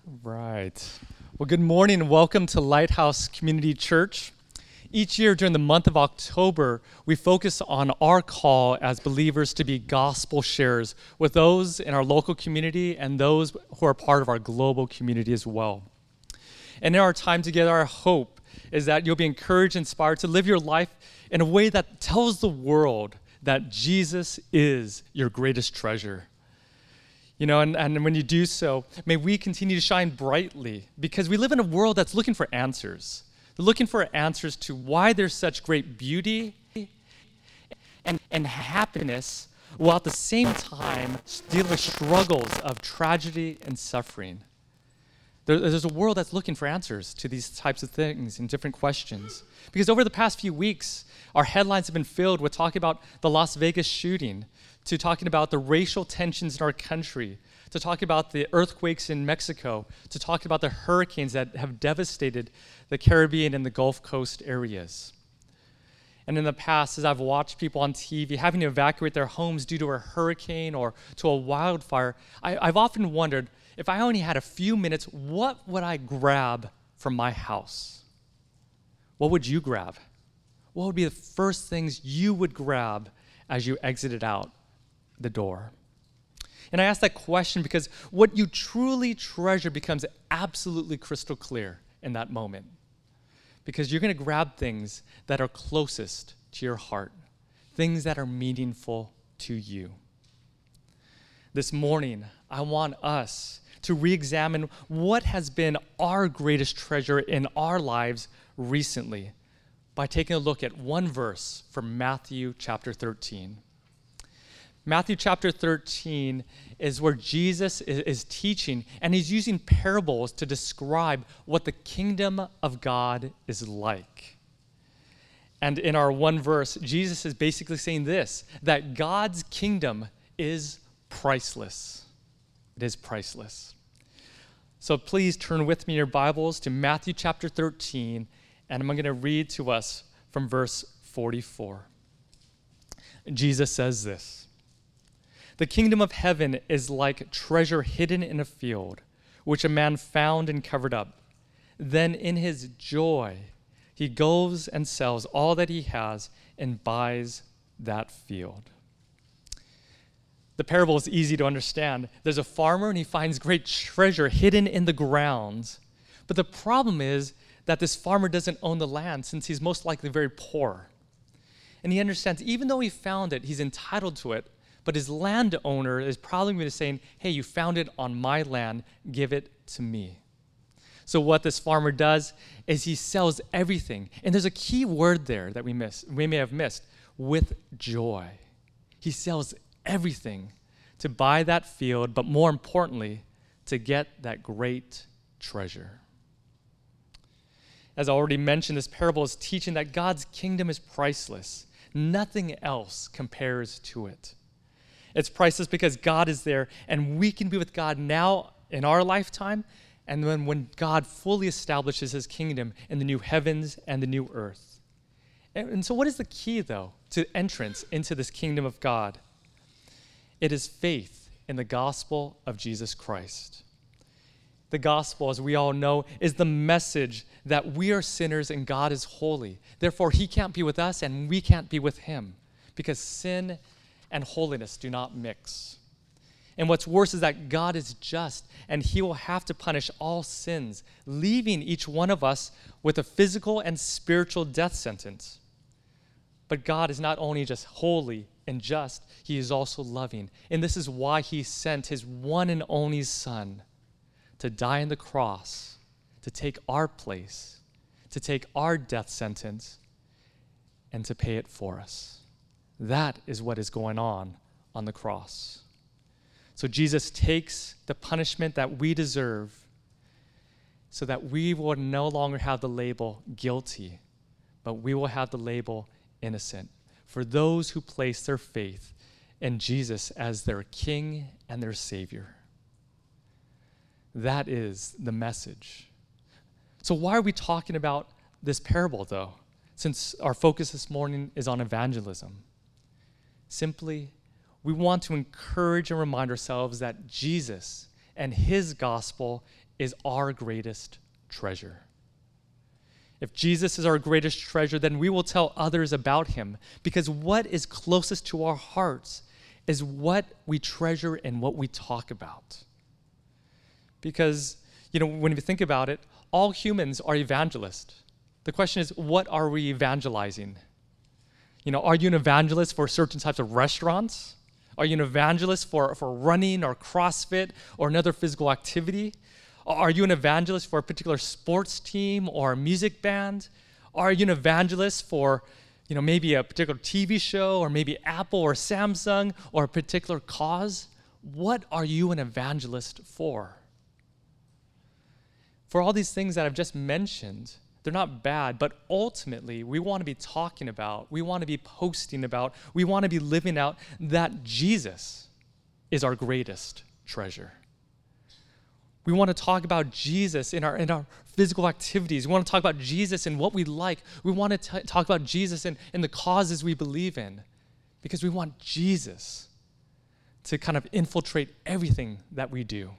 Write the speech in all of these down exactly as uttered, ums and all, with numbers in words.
Right. Well, good morning and welcome to Lighthouse Community Church. Each year during the month of October, we focus on our call as believers to be gospel sharers with those in our local community and those who are part of our global community as well. And in our time together, our hope is that you'll be encouraged and inspired to live your life in a way that tells the world that Jesus is your greatest treasure. You know, and, and when you do so, may we continue to shine brightly because we live in a world that's looking for answers. They're looking for answers to why there's such great beauty and, and happiness, while at the same time deal with struggles of tragedy and suffering. There, there's a world that's looking for answers to these types of things and different questions. Because over the past few weeks, our headlines have been filled with talking about the Las Vegas shooting, to talking about the racial tensions in our country, to talking about the earthquakes in Mexico, to talking about the hurricanes that have devastated the Caribbean and the Gulf Coast areas. And in the past, as I've watched people on T V having to evacuate their homes due to a hurricane or to a wildfire, I, I've often wondered, if I only had a few minutes, what would I grab from my house? What would you grab? What would be the first things you would grab as you exited out the door? And I ask that question because what you truly treasure becomes absolutely crystal clear in that moment. Because you're going to grab things that are closest to your heart, things that are meaningful to you. This morning, I want us to re-examine what has been our greatest treasure in our lives recently by taking a look at one verse from Matthew chapter thirteen. Matthew chapter thirteen is where Jesus is, is teaching, and he's using parables to describe what the kingdom of God is like. And in our one verse, Jesus is basically saying this, that God's kingdom is priceless. It is priceless. So please turn with me in your Bibles to Matthew chapter thirteen, and I'm going to read to us from verse forty-four. Jesus says this, "The kingdom of heaven is like treasure hidden in a field, which a man found and covered up. Then in his joy, he goes and sells all that he has and buys that field." The parable is easy to understand. There's a farmer and he finds great treasure hidden in the ground. But the problem is that this farmer doesn't own the land since he's most likely very poor. And he understands even though he found it, he's entitled to it, but his landowner is probably going to be saying, hey, you found it on my land, give it to me. So what this farmer does is he sells everything. And there's a key word there that we miss, we may have missed, with joy. He sells everything to buy that field, but more importantly, to get that great treasure. As I already mentioned, this parable is teaching that God's kingdom is priceless. Nothing else compares to it. It's priceless because God is there, and we can be with God now in our lifetime, and then when God fully establishes his kingdom in the new heavens and the new earth. And, and so what is the key, though, to entrance into this kingdom of God? It is faith in the gospel of Jesus Christ. The gospel, as we all know, is the message that we are sinners and God is holy. Therefore, he can't be with us and we can't be with him because sin and holiness do not mix. And what's worse is that God is just and he will have to punish all sins, leaving each one of us with a physical and spiritual death sentence. But God is not only just holy and just, he is also loving. And this is why he sent his one and only Son to die on the cross, to take our place, to take our death sentence, and to pay it for us. That is what is going on on the cross. So Jesus takes the punishment that we deserve so that we will no longer have the label guilty, but we will have the label innocent for those who place their faith in Jesus as their King and their Savior. That is the message. So why are we talking about this parable, though, since our focus this morning is on evangelism? Simply, we want to encourage and remind ourselves that Jesus and his gospel is our greatest treasure. If Jesus is our greatest treasure, then we will tell others about him, because what is closest to our hearts is what we treasure and what we talk about. Because, you know, when you think about it, all humans are evangelists. The question is, what are we evangelizing? You know, are you an evangelist for certain types of restaurants? Are you an evangelist for, for running or CrossFit or another physical activity? Are you an evangelist for a particular sports team or a music band? Are you an evangelist for, you know, maybe a particular T V show or maybe Apple or Samsung or a particular cause? What are you an evangelist for? For all these things that I've just mentioned, they're not bad, but ultimately we want to be talking about, we want to be posting about, we want to be living out that Jesus is our greatest treasure. We want to talk about Jesus in our in our physical activities. We want to talk about Jesus in what we like. We want to t- talk about Jesus in, in the causes we believe in, because we want Jesus to kind of infiltrate everything that we do.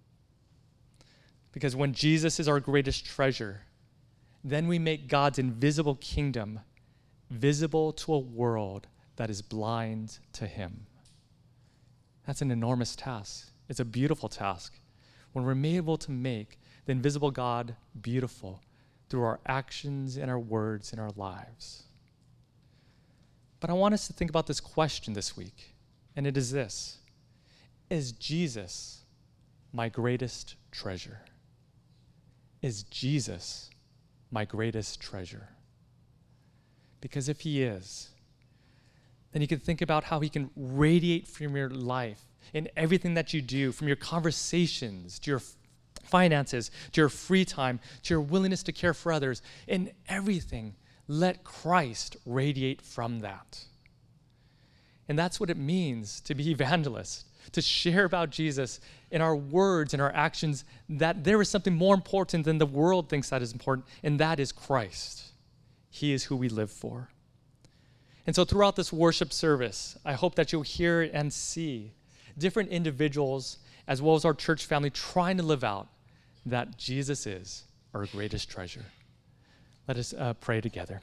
Because when Jesus is our greatest treasure, then we make God's invisible kingdom visible to a world that is blind to him. That's an enormous task. It's a beautiful task. When we're able to make the invisible God beautiful through our actions and our words and our lives. But I want us to think about this question this week, and it is this: is Jesus my greatest treasure? Is Jesus my greatest treasure? Because if he is, then you can think about how he can radiate from your life in everything that you do, from your conversations, to your finances, to your free time, to your willingness to care for others. In everything, let Christ radiate from that. And that's what it means to be evangelists, to share about Jesus in our words and our actions, that there is something more important than the world thinks that is important, and that is Christ. He is who we live for. And so throughout this worship service, I hope that you'll hear and see different individuals as well as our church family trying to live out that Jesus is our greatest treasure. Let us uh, pray together.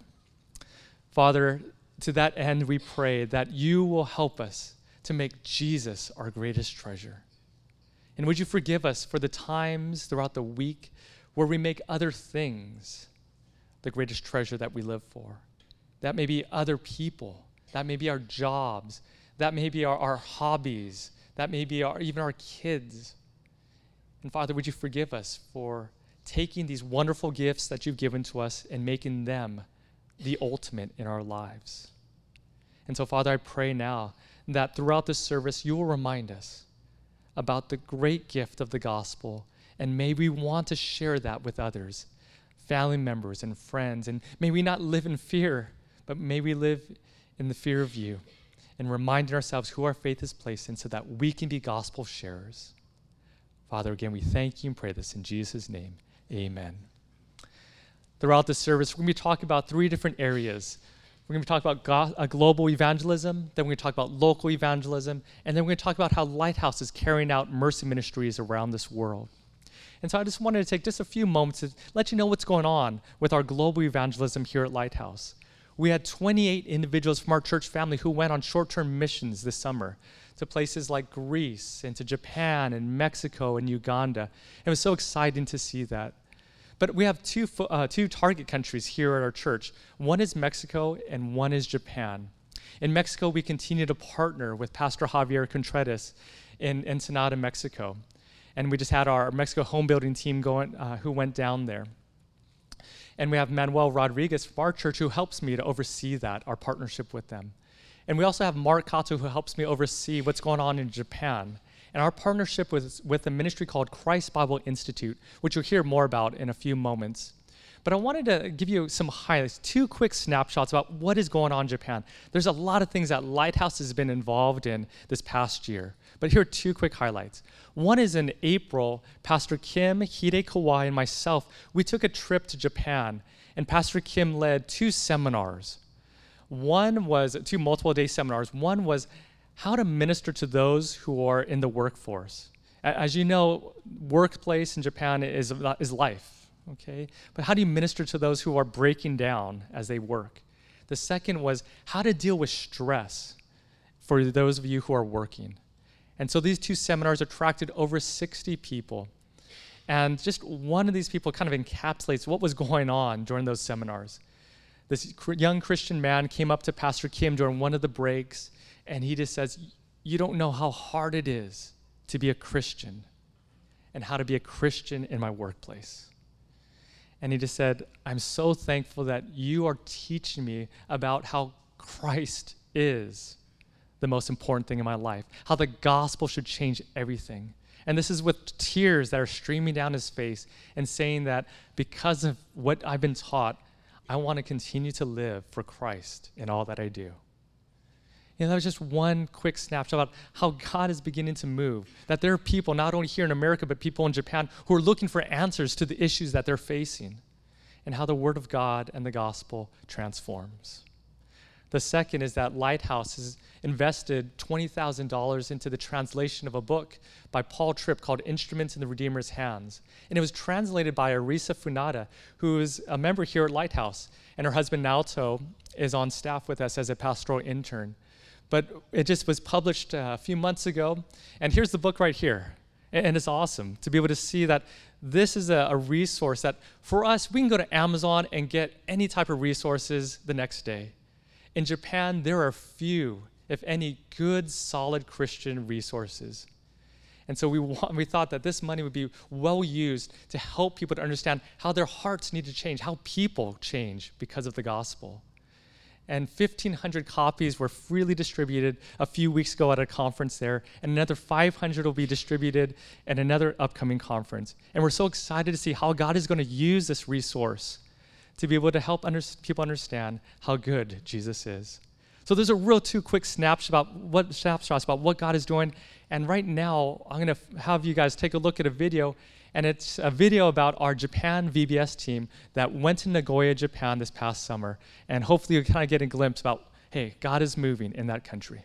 Father, to that end, we pray that you will help us to make Jesus our greatest treasure. And would you forgive us for the times throughout the week where we make other things the greatest treasure that we live for. That may be other people. That may be our jobs. That may be our, our hobbies. That may be our, even our kids. And Father, would you forgive us for taking these wonderful gifts that you've given to us and making them the ultimate in our lives. And so, Father, I pray now that throughout this service, you will remind us about the great gift of the gospel, and may we want to share that with others, family members and friends, and may we not live in fear, but may we live in the fear of you, and reminding ourselves who our faith is placed in so that we can be gospel sharers. Father, again, we thank you and pray this in Jesus' name. Amen. Throughout this service, we're going to be talking about three different areas. We're going to be talking about go- uh, global evangelism, then we're going to talk about local evangelism, and then we're going to talk about how Lighthouse is carrying out mercy ministries around this world. And so I just wanted to take just a few moments to let you know what's going on with our global evangelism here at Lighthouse. We had twenty-eight individuals from our church family who went on short-term missions this summer to places like Greece and to Japan and Mexico and Uganda. It was so exciting to see that. But we have two, uh, two target countries here at our church. One is Mexico and one is Japan. In Mexico, we continue to partner with Pastor Javier Contreras in Ensenada, Mexico. And we just had our Mexico home building team going, uh, who went down there. And we have Manuel Rodriguez from our church who helps me to oversee that, our partnership with them. And we also have Mark Kato who helps me oversee what's going on in Japan. And our partnership with, with a ministry called Christ Bible Institute, which you'll hear more about in a few moments. But I wanted to give you some highlights, two quick snapshots about what is going on in Japan. There's a lot of things that Lighthouse has been involved in this past year. But here are two quick highlights. One is in April, Pastor Kim, Hide Kawai, and myself, we took a trip to Japan. And Pastor Kim led two seminars. One was, two multiple day seminars. One was how to minister to those who are in the workforce. A- As you know, workplace in Japan is, is life, okay? But how do you minister to those who are breaking down as they work? The second was how to deal with stress for those of you who are working. And so these two seminars attracted over sixty people. And just one of these people kind of encapsulates what was going on during those seminars. This young Christian man came up to Pastor Kim during one of the breaks, and he just says, "You don't know how hard it is to be a Christian and how to be a Christian in my workplace." And he just said, "I'm so thankful that you are teaching me about how Christ is the most important thing in my life, how the gospel should change everything." And this is with tears that are streaming down his face and saying that because of what I've been taught, I want to continue to live for Christ in all that I do. You know, that was just one quick snapshot about how God is beginning to move, that there are people, not only here in America, but people in Japan who are looking for answers to the issues that they're facing, and how the Word of God and the gospel transforms. The second is that Lighthouse has invested twenty thousand dollars into the translation of a book by Paul Tripp called Instruments in the Redeemer's Hands. And it was translated by Arisa Funada, who is a member here at Lighthouse. And her husband, Naoto, is on staff with us as a pastoral intern. But it just was published uh, a few months ago. And here's the book right here. And, and it's awesome to be able to see that this is a, a resource that for us, we can go to Amazon and get any type of resources the next day. In Japan, there are few, if any, good, solid Christian resources. And so we want, we thought that this money would be well used to help people to understand how their hearts need to change, how people change because of the gospel. And fifteen hundred copies were freely distributed a few weeks ago at a conference there, and another five hundred will be distributed at another upcoming conference. And we're so excited to see how God is going to use this resource to be able to help under, people understand how good Jesus is. So there's a real two quick snapshots about what snapshots about what God is doing. And right now, I'm going to have you guys take a look at a video, and it's a video about our Japan V B S team that went to Nagoya, Japan this past summer. And hopefully you kind of get a glimpse about, hey, God is moving in that country.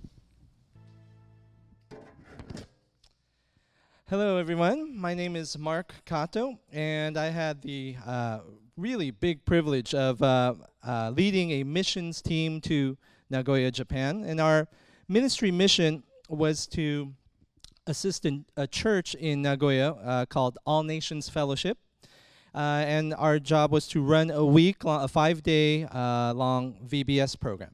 Hello, everyone. My name is Mark Kato, and I had the uh, really big privilege of uh, uh, leading a missions team to Nagoya, Japan. And our ministry mission was to assist in a church in Nagoya uh, called All Nations Fellowship. Uh, and our job was to run a week, long, a five-day uh, long V B S program.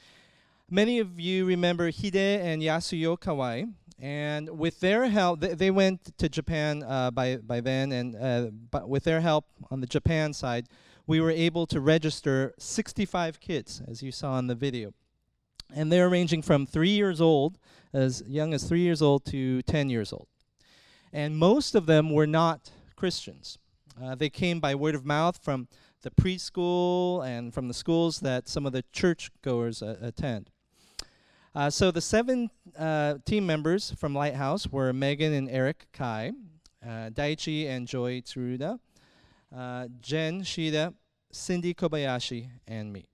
Many of you remember Hide and Yasuyo Kawai. And with their help, they, they went to Japan uh, by, by then, and uh, but with their help on the Japan side, we were able to register sixty-five kids, as you saw in the video. And they're ranging from three years old, as young as three years old, to ten years old. And most of them were not Christians. Uh, they came by word of mouth from the preschool and from the schools that some of the churchgoers uh, attend. Uh, so the seven uh, team members from Lighthouse were Megan and Eric Kai, uh, Daichi and Joy Tsuruda, uh, Jen Shida, Cindy Kobayashi, and me.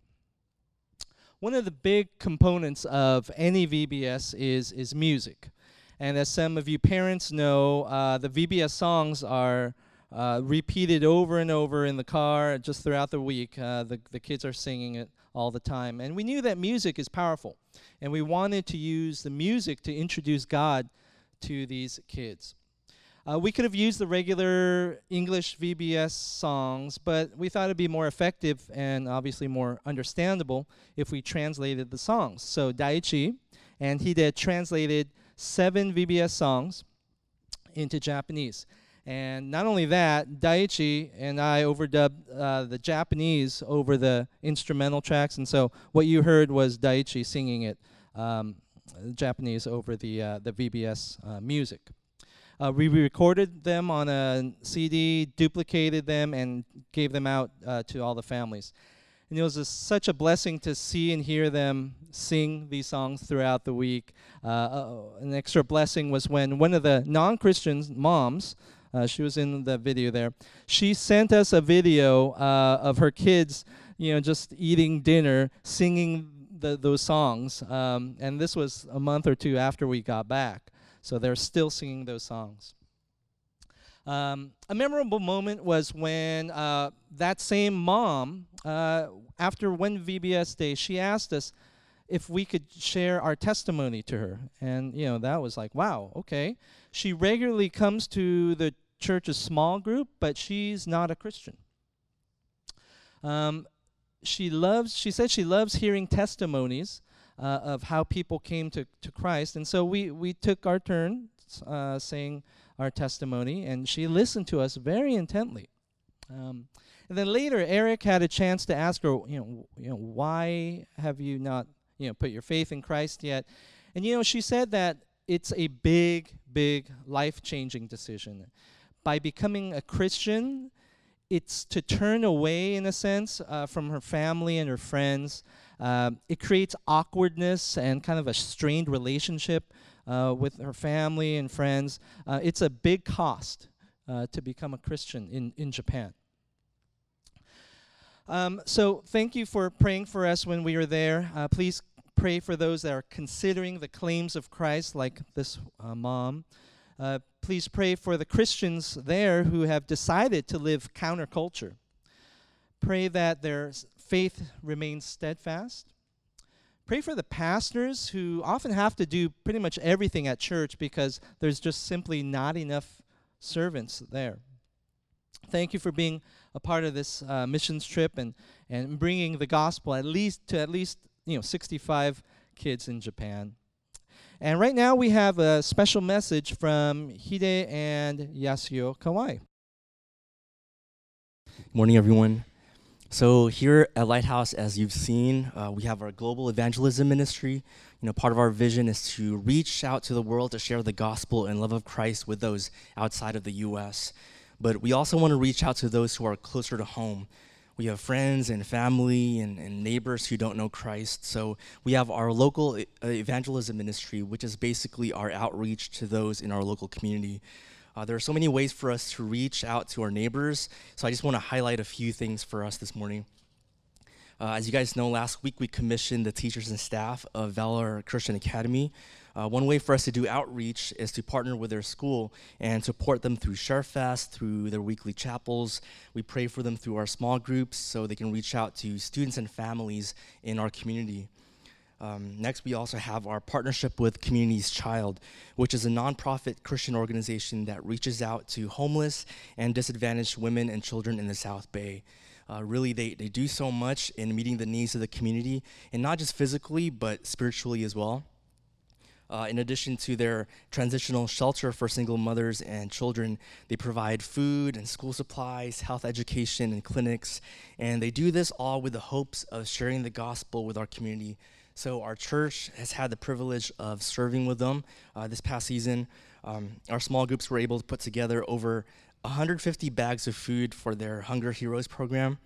One of the big components of any V B S is, is music. And as some of you parents know, uh, the V B S songs are uh, repeated over and over in the car just throughout the week. Uh, the, the kids are singing it all the time. And we knew that music is powerful. And we wanted to use the music to introduce God to these kids. Uh, we could have used the regular English V B S songs, but we thought it'd be more effective and obviously more understandable if we translated the songs. So Daichi and Hide translated seven V B S songs into Japanese. And not only that, Daichi and I overdubbed uh, the Japanese over the instrumental tracks, and so what you heard was Daichi singing it um, Japanese over the uh, the V B S uh, music. Uh, we recorded them on a C D, duplicated them, and gave them out uh, to all the families. And it was a, such a blessing to see and hear them sing these songs throughout the week. Uh, uh, an extra blessing was when one of the non-Christian moms, Uh, she was in the video there. She sent us a video uh, of her kids, you know, just eating dinner, singing the, those songs. Um, and this was a month or two after we got back. So they're still singing those songs. Um, a memorable moment was when uh, that same mom, uh, after one V B S day, she asked us if we could share our testimony to her. And, you know, that was like, wow, okay. She regularly comes to the church's small group, but she's not a Christian. Um, she loves, she said she loves hearing testimonies uh, of how people came to, to Christ. And so we, we took our turn uh, saying our testimony, and she listened to us very intently. Um, and then later, Eric had a chance to ask her, you know, you know, why have you not, you know, put your faith in Christ yet? And, you know, she said that it's a big, big life-changing decision. By becoming a Christian, it's to turn away, in a sense, uh, from her family and her friends. Um, it creates awkwardness and kind of a strained relationship uh, with her family and friends. Uh, it's a big cost uh, to become a Christian in, in Japan. Um, so thank you for praying for us when we were there. Uh, please pray for those that are considering the claims of Christ, like this uh, mom. Uh, please pray for the Christians there who have decided to live counterculture. Pray that their faith remains steadfast. Pray for the pastors who often have to do pretty much everything at church because there's just simply not enough servants there. Thank you for being a part of this uh, missions trip and, and bringing the gospel at least to at least you know sixty-five kids in Japan. And right now we have a special message from Hide and Yasuo Kawai. Good morning, everyone. So here at Lighthouse, as you've seen, uh, we have our global evangelism ministry. You know, part of our vision is to reach out to the world to share the gospel and love of Christ with those outside of the U S But we also want to reach out to those who are closer to home. We have friends and family and, and neighbors who don't know Christ. So we have our local e- evangelism ministry, which is basically our outreach to those in our local community. Uh, there are so many ways for us to reach out to our neighbors, so I just want to highlight a few things for us this morning. Uh, as you guys know, last week we commissioned the teachers and staff of Valor Christian Academy. Uh, one way for us to do outreach is to partner with their school and support them through ShareFest, through their weekly chapels. We pray for them through our small groups so they can reach out to students and families in our community. Um, next, we also have our partnership with Community's Child, which is a nonprofit Christian organization that reaches out to homeless and disadvantaged women and children in the South Bay. Uh, really, they, they do so much in meeting the needs of the community, and not just physically, but spiritually as well. Uh, in addition to their transitional shelter for single mothers and children, they provide food and school supplies, health education, and clinics, and they do this all with the hopes of sharing the gospel with our community. So our church has had the privilege of serving with them uh, this past season. Um, our small groups were able to put together over one hundred fifty bags of food for their Hunger Heroes program.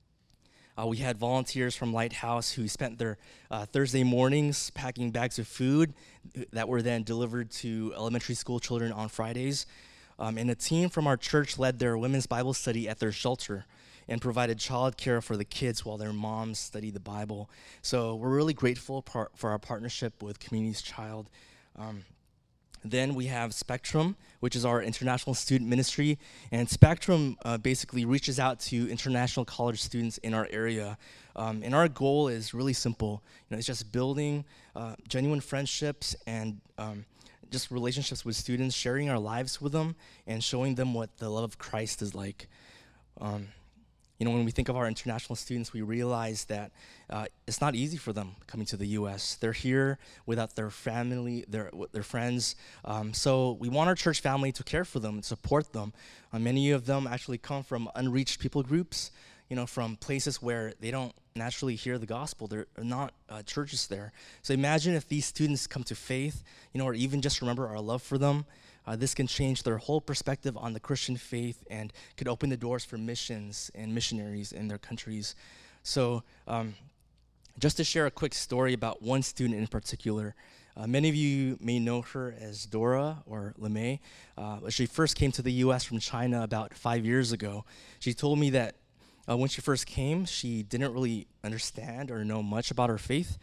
Uh, we had volunteers from Lighthouse who spent their uh, Thursday mornings packing bags of food that were then delivered to elementary school children on Fridays. Um, and a team from our church led their women's Bible study at their shelter and provided childcare for the kids while their moms studied the Bible. So we're really grateful par- for our partnership with Community's Child. Um, Then we have Spectrum, which is our international student ministry. And Spectrum uh, basically reaches out to international college students in our area. Um, and our goal is really simple. You know, it's just building uh, genuine friendships and um, just relationships with students, sharing our lives with them, and showing them what the love of Christ is like. Um, You know, when we think of our international students, we realize that uh, it's not easy for them coming to the U S They're here without their family, their their friends. Um, so we want our church family to care for them and support them. Uh, many of them actually come from unreached people groups, you know, from places where they don't naturally hear the gospel. There are not uh, churches there. So imagine if these students come to faith, you know, or even just remember our love for them. Uh, this can change their whole perspective on the Christian faith and could open the doors for missions and missionaries in their countries. So um, just to share a quick story about one student in particular, uh, many of you may know her as Dora or LeMay. Uh, she first came to the U S from China about five years ago. She told me that uh, when she first came, she didn't really understand or know much about her faith.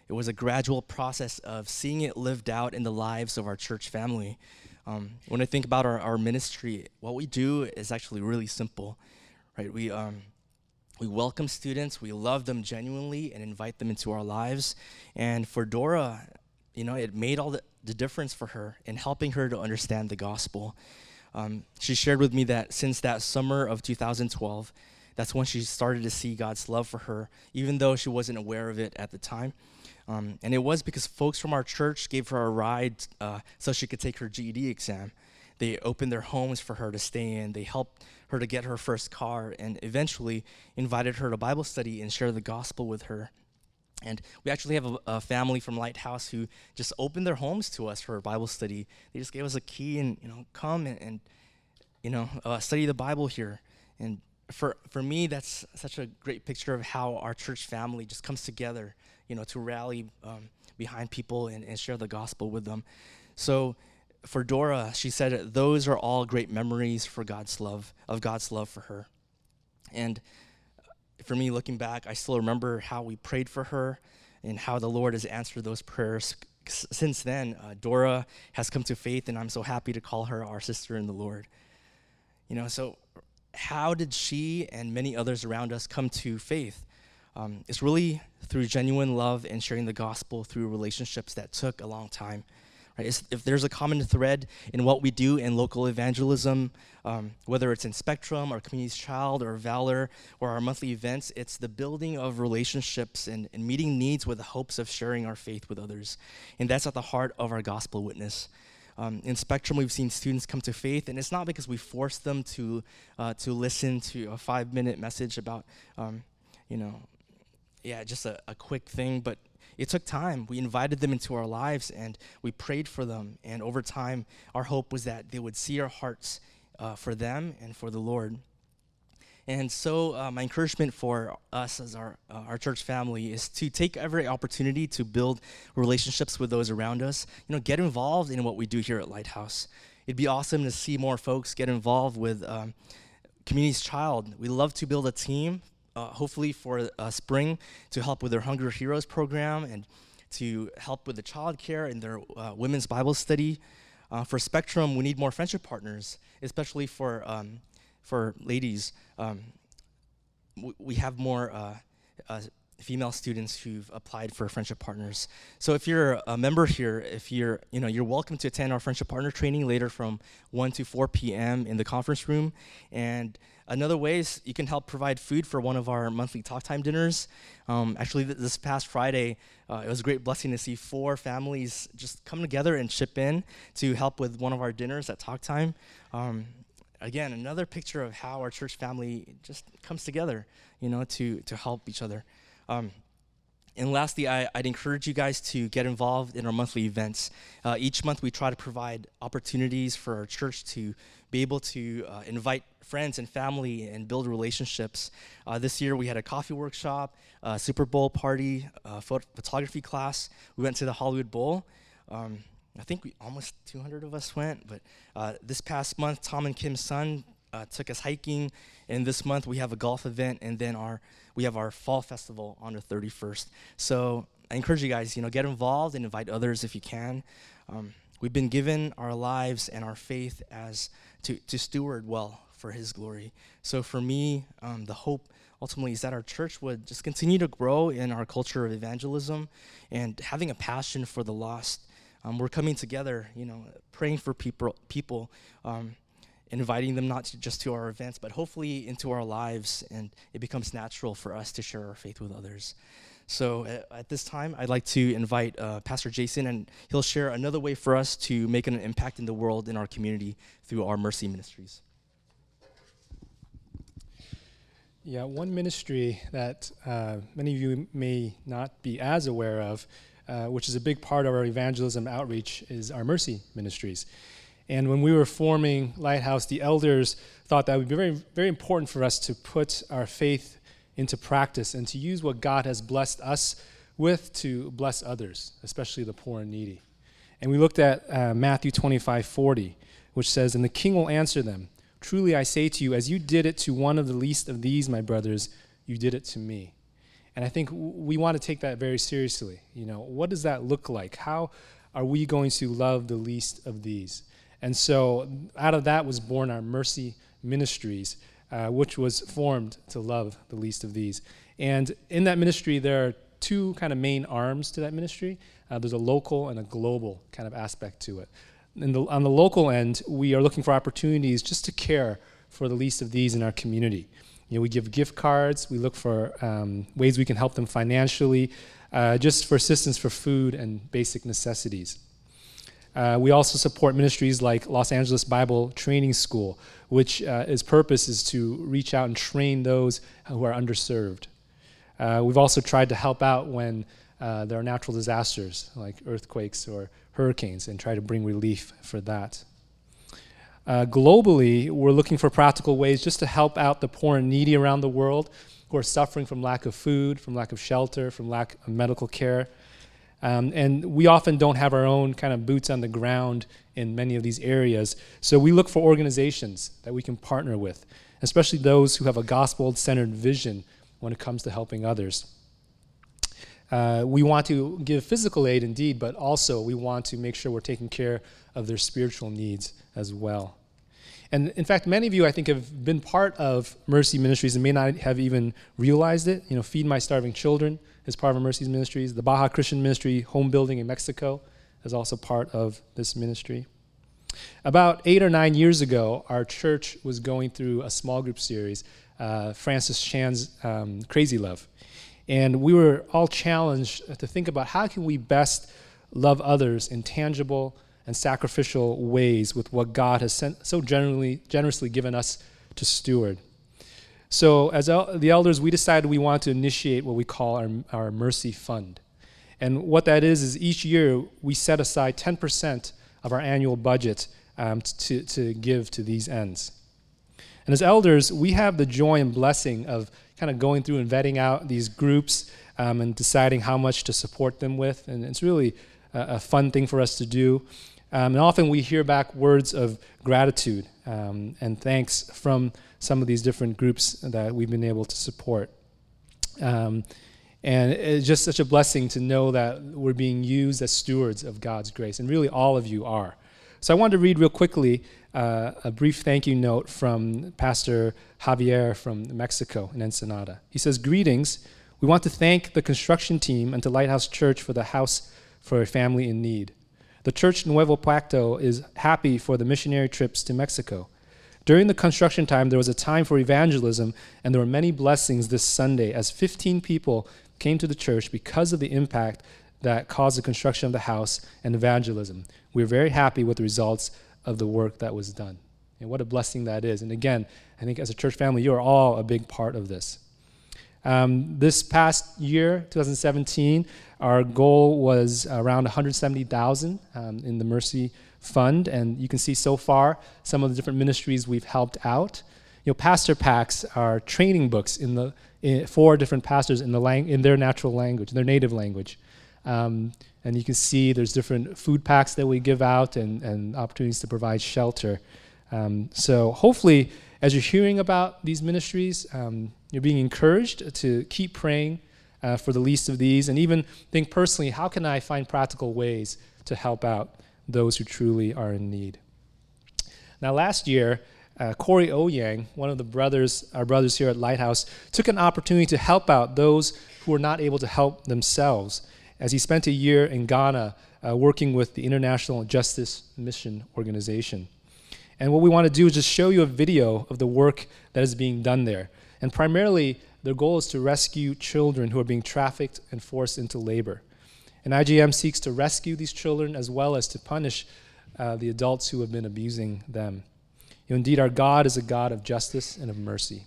it was a gradual process of seeing it lived out in the lives of our church family. Um, when I think about our, our ministry, what we do is actually really simple, right? We um, we welcome students, we love them genuinely, and invite them into our lives. And for Dora, you know, it made all the, the difference for her in helping her to understand the gospel. Um, she shared with me that since that summer of two thousand twelve, that's when she started to see God's love for her, even though she wasn't aware of it at the time. Um, and it was because folks from our church gave her a ride uh, so she could take her G E D exam. They opened their homes for her to stay in. They helped her to get her first car, and eventually invited her to Bible study and share the gospel with her. And we actually have a, a family from Lighthouse who just opened their homes to us for a Bible study. They just gave us a key and, you know, come and, and you know, uh, study the Bible here. And for for me, that's such a great picture of how our church family just comes together, you know, to rally um, behind people and, and share the gospel with them. So for Dora, she said those are all great memories for God's love, of God's love for her. And for me, looking back, I still remember how we prayed for her and how the Lord has answered those prayers. Since then, uh, Dora has come to faith, and I'm so happy to call her our sister in the Lord. You know, so how did she and many others around us come to faith? Um, it's really through genuine love and sharing the gospel through relationships that took a long time. Right? It's, if there's a common thread in what we do in local evangelism, um, whether it's in Spectrum or Community's Child or Valor or our monthly events, it's the building of relationships and, and meeting needs with the hopes of sharing our faith with others. And that's at the heart of our gospel witness. Um, in Spectrum, we've seen students come to faith, and it's not because we force them to uh, to listen to a five-minute message about, um, you know, yeah, just a, a quick thing, but it took time. We invited them into our lives, and we prayed for them. And over time, our hope was that they would see our hearts uh, for them and for the Lord. And so uh, my encouragement for us as our uh, our church family is to take every opportunity to build relationships with those around us. You know, get involved in what we do here at Lighthouse. It'd be awesome to see more folks get involved with um, Community's Child. We love to build a team, uh, hopefully for uh, spring, to help with their Hunger Heroes program and to help with the child care and their uh, women's Bible study. Uh, for Spectrum, we need more friendship partners, especially for um, for ladies. Um, w- we have more uh, uh, female students who've applied for friendship partners. So if you're a member here, if you're, you know, you're welcome to attend our friendship partner training later from one to four p.m. in the conference room. And another way is you can help provide food for one of our monthly Talk Time dinners. Um, actually, th- this past Friday, uh, it was a great blessing to see four families just come together and chip in to help with one of our dinners at Talk Time. Um, Again, another picture of how our church family just comes together, you know, to to help each other. Um, and lastly, I, I'd encourage you guys to get involved in our monthly events. Uh, each month, we try to provide opportunities for our church to be able to uh, invite friends and family and build relationships. Uh, this year, we had a coffee workshop, a Super Bowl party, a phot- photography class. We went to the Hollywood Bowl. Um, I think we almost two hundred of us went, but uh, this past month, Tom and Kim's son uh, took us hiking, and this month we have a golf event, and then our we have our fall festival on the thirty-first. So I encourage you guys, you know, get involved and invite others if you can. Um, we've been given our lives and our faith as to to steward well for His glory. So for me, um, the hope ultimately is that our church would just continue to grow in our culture of evangelism and having a passion for the lost. Um, we're coming together, you know, praying for people, people, um, inviting them not to just to our events, but hopefully into our lives, and it becomes natural for us to share our faith with others. So at, at this time, I'd like to invite uh, Pastor Jason, and he'll share another way for us to make an impact in the world, in our community, through our Mercy Ministries. Yeah, one ministry that uh, many of you may not be as aware of, Uh, which is a big part of our evangelism outreach, is our Mercy Ministries. And when we were forming Lighthouse, the elders thought that it would be very, very important for us to put our faith into practice and to use what God has blessed us with to bless others, especially the poor and needy. And we looked at uh, Matthew twenty-five forty, which says, "And the king will answer them, 'Truly I say to you, as you did it to one of the least of these, my brothers, you did it to me.' And I think w- we want to take that very seriously. You know, what does that look like? How are we going to love the least of these? And so out of that was born our Mercy Ministries, uh, which was formed to love the least of these. And in that ministry, there are two kind of main arms to that ministry. Uh, there's a local and a global kind of aspect to it. In the, on the local end, we are looking for opportunities just to care for the least of these in our community. You know, we give gift cards, we look for um, ways we can help them financially, uh, just for assistance for food and basic necessities. Uh, we also support ministries like Los Angeles Bible Training School, which uh, its purpose is to reach out and train those who are underserved. Uh, we've also tried to help out when uh, there are natural disasters like earthquakes or hurricanes and try to bring relief for that. Uh, globally, we're looking for practical ways just to help out the poor and needy around the world who are suffering from lack of food, from lack of shelter, from lack of medical care. Um, and we often don't have our own kind of boots on the ground in many of these areas. So we look for organizations that we can partner with, especially those who have a gospel-centered vision when it comes to helping others. Uh, we want to give physical aid indeed, but also we want to make sure we're taking care of their spiritual needs as well. And in fact, many of you, I think, have been part of Mercy Ministries and may not have even realized it. You know, Feed My Starving Children is part of our Mercy Ministries. The Baja Christian Ministry Home Building in Mexico is also part of this ministry. About eight or nine years ago, our church was going through a small group series, uh, Francis Chan's um, Crazy Love. And we were all challenged to think about how can we best love others in tangible and sacrificial ways with what God has sent, so generally, generously given us to steward. So as el- the elders, we decided we want to initiate what we call our, our Mercy Fund. And what that is, is each year we set aside ten percent of our annual budget um, to, to give to these ends. And as elders, we have the joy and blessing of kind of going through and vetting out these groups um, and deciding how much to support them with. And it's really a, a fun thing for us to do. Um, and often we hear back words of gratitude um, and thanks from some of these different groups that we've been able to support. Um, and it's just such a blessing to know that we're being used as stewards of God's grace, and really all of you are. So I wanted to read real quickly uh, a brief thank you note from Pastor Javier from Mexico in Ensenada. He says, "Greetings. We want to thank the construction team and to Lighthouse Church for the house for a family in need. The church Nuevo Pacto is happy for the missionary trips to Mexico. During the construction time, there was a time for evangelism, and there were many blessings this Sunday as fifteen people came to the church because of the impact that caused the construction of the house and evangelism. We're very happy with the results of the work that was done." And what a blessing that is. And again, I think as a church family, you are all a big part of this. Um, this past year, twenty seventeen, our goal was around one hundred seventy thousand dollars um, in the Mercy Fund, and you can see so far some of the different ministries we've helped out. You know, pastor packs are training books in the in, for different pastors in the lang- in their natural language, their native language. Um, and you can see there's different food packs that we give out and, and opportunities to provide shelter. Um, so hopefully, as you're hearing about these ministries, um, you're being encouraged to keep praying uh, for the least of these, and even think personally, how can I find practical ways to help out those who truly are in need? Now, last year, uh, Corey Oyang, one of the brothers, our brothers here at Lighthouse, took an opportunity to help out those who were not able to help themselves, as he spent a year in Ghana uh, working with the International Justice Mission Organization. And what we want to do is just show you a video of the work that is being done there. And primarily, their goal is to rescue children who are being trafficked and forced into labor. And I J M seeks to rescue these children as well as to punish uh, the adults who have been abusing them. You know, indeed, our God is a God of justice and of mercy.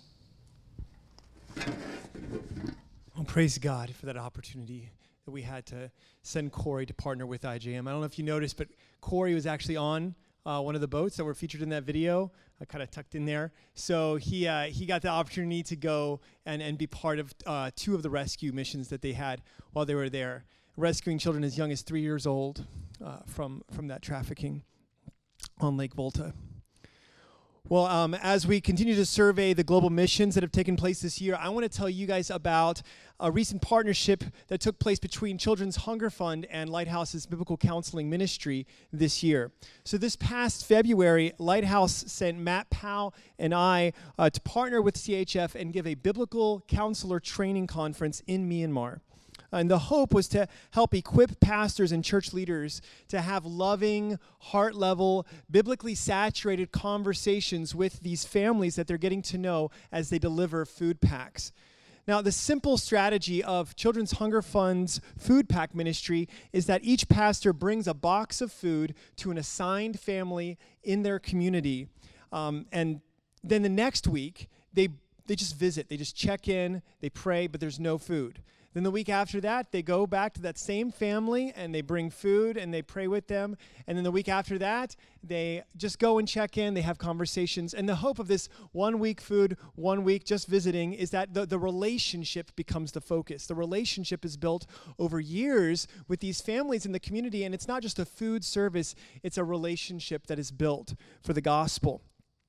Well, praise God for that opportunity that we had to send Corey to partner with I J M. I don't know if you noticed, but Corey was actually on uh, one of the boats that were featured in that video, uh, kind of tucked in there. So he uh, he got the opportunity to go and, and be part of uh, two of the rescue missions that they had while they were there, rescuing children as young as three years old uh, from, from that trafficking on Lake Volta. Well, um, as we continue to survey the global missions that have taken place this year, I want to tell you guys about a recent partnership that took place between Children's Hunger Fund and Lighthouse's Biblical Counseling Ministry this year. So this past February, Lighthouse sent Matt Powell and I uh, to partner with C H F and give a biblical counselor training conference in Myanmar. And the hope was to help equip pastors and church leaders to have loving, heart-level, biblically saturated conversations with these families that they're getting to know as they deliver food packs. Now, the simple strategy of Children's Hunger Fund's food pack ministry is that each pastor brings a box of food to an assigned family in their community. Um, and then the next week, they, they just visit. They just check in, they pray, but there's no food. Then the week after that, they go back to that same family and they bring food and they pray with them. And then the week after that, they just go and check in, they have conversations. And the hope of this one week food, one week just visiting is that the, the relationship becomes the focus. The relationship is built over years with these families in the community, and it's not just a food service, it's a relationship that is built for the gospel.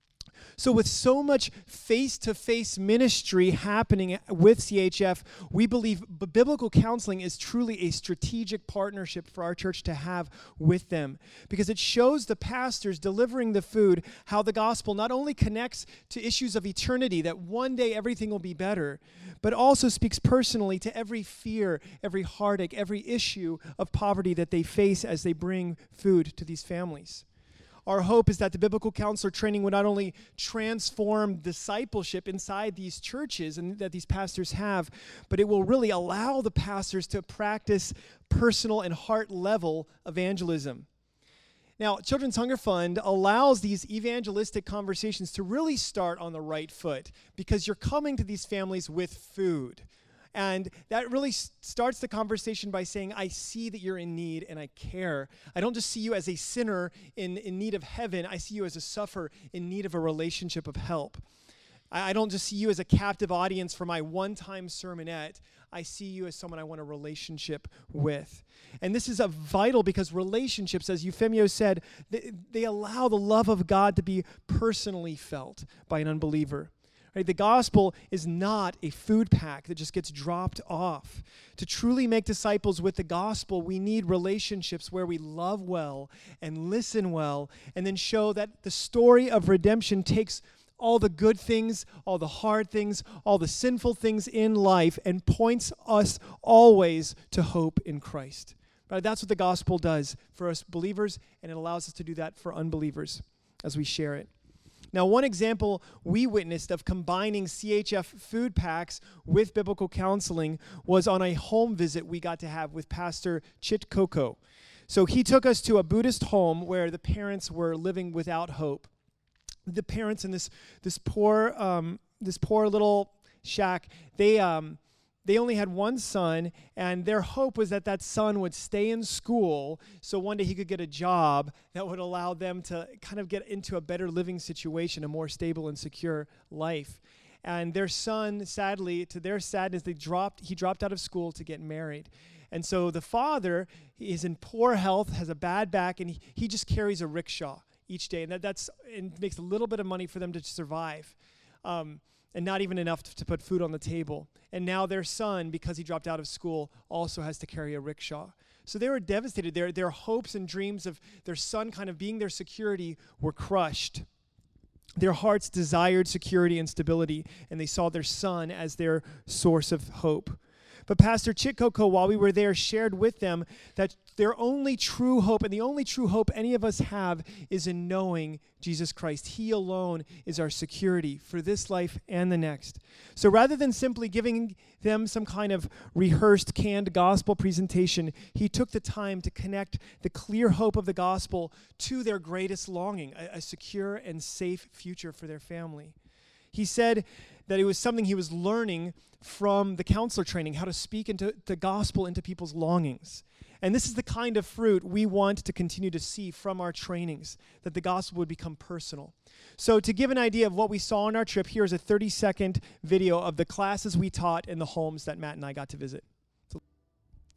So with so much face-to-face ministry happening with C H F, we believe b- biblical counseling is truly a strategic partnership for our church to have with them, because it shows the pastors delivering the food how the gospel not only connects to issues of eternity, that one day everything will be better, but also speaks personally to every fear, every heartache, every issue of poverty that they face as they bring food to these families. Our hope is that the biblical counselor training would not only transform discipleship inside these churches and that these pastors have, but it will really allow the pastors to practice personal and heart-level evangelism. Now, Children's Hunger Fund allows these evangelistic conversations to really start on the right foot because you're coming to these families with food. And that really s- starts the conversation by saying, I see that you're in need and I care. I don't just see you as a sinner in, in need of heaven. I see you as a sufferer in need of a relationship of help. I, I don't just see you as a captive audience for my one-time sermonette. I see you as someone I want a relationship with. And this is a vital because relationships, as Euphemio said, they, they allow the love of God to be personally felt by an unbeliever. Right? The gospel is not a food pack that just gets dropped off. To truly make disciples with the gospel, we need relationships where we love well and listen well, and then show that the story of redemption takes all the good things, all the hard things, all the sinful things in life, and points us always to hope in Christ. Right? That's what the gospel does for us believers, and it allows us to do that for unbelievers as we share it. Now, one example we witnessed of combining C H F food packs with biblical counseling was on a home visit we got to have with Pastor Chit Koko. So he took us to a Buddhist home where the parents were living without hope. The parents in this this poor um, this poor little shack, they um, they only had one son, and their hope was that that son would stay in school so one day he could get a job that would allow them to kind of get into a better living situation, a more stable and secure life. And their son, sadly, to their sadness, they dropped. he dropped out of school to get married. And so the father is in poor health, has a bad back, and he, he just carries a rickshaw each day. And that that's and makes a little bit of money for them to survive. Um, and not even enough to, to put food on the table. And now their son, because he dropped out of school, also has to carry a rickshaw. So they were devastated. Their, their hopes and dreams of their son kind of being their security were crushed. Their hearts desired security and stability, and they saw their son as their source of hope. But Pastor Chit Koko, while we were there, shared with them that their only true hope, and the only true hope any of us have, is in knowing Jesus Christ. He alone is our security for this life and the next. So rather than simply giving them some kind of rehearsed, canned gospel presentation, he took the time to connect the clear hope of the gospel to their greatest longing, a, a secure and safe future for their family. He said that it was something he was learning from the counselor training, how to speak into the gospel into people's longings. And this is the kind of fruit we want to continue to see from our trainings, that the gospel would become personal. So to give an idea of what we saw on our trip, here's a thirty-second video of the classes we taught in the homes that Matt and I got to visit.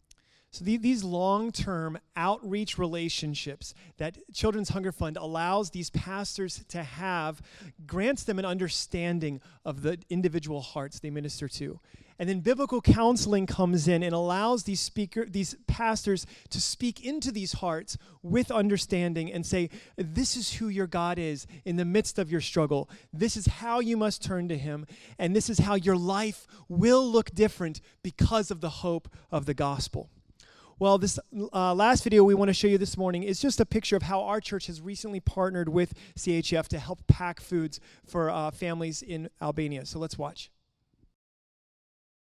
So the, these long-term outreach relationships that Children's Hunger Fund allows these pastors to have grants them an understanding of the individual hearts they minister to. And then biblical counseling comes in and allows these speaker, these pastors to speak into these hearts with understanding and say, this is who your God is in the midst of your struggle. This is how you must turn to him. And this is how your life will look different because of the hope of the gospel. Well, this uh, last video we want to show you this morning is just a picture of how our church has recently partnered with C H F to help pack foods for uh, families in Albania. So let's watch.